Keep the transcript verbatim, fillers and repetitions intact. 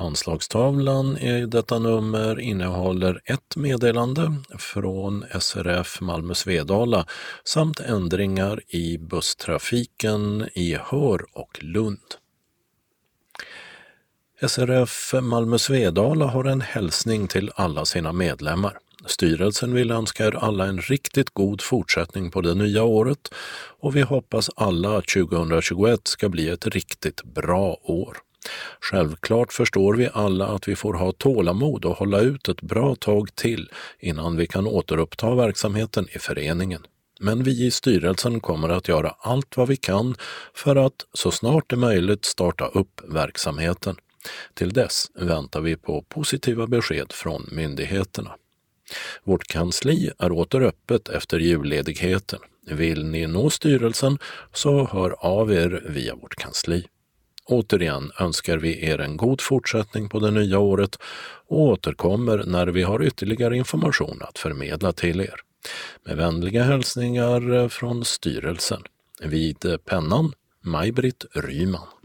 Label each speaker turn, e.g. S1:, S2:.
S1: Anslagstavlan i detta nummer innehåller ett meddelande från S R F Malmö Svedala samt ändringar i busstrafiken i Hör och Lund. S R F Malmö Svedala har en hälsning till alla sina medlemmar. Styrelsen vill önska er alla en riktigt god fortsättning på det nya året och vi hoppas alla att tjugohundratjugoett ska bli ett riktigt bra år. Självklart förstår vi alla att vi får ha tålamod och hålla ut ett bra tag till innan vi kan återuppta verksamheten i föreningen. Men vi i styrelsen kommer att göra allt vad vi kan för att så snart det möjligt starta upp verksamheten. Till dess väntar vi på positiva besked från myndigheterna. Vårt kansli är åter öppet efter julledigheten. Vill ni nå styrelsen så hör av er via vårt kansli. Återigen önskar vi er en god fortsättning på det nya året och återkommer när vi har ytterligare information att förmedla till er. Med vänliga hälsningar från styrelsen. Vid pennan Maj-Britt Ryman.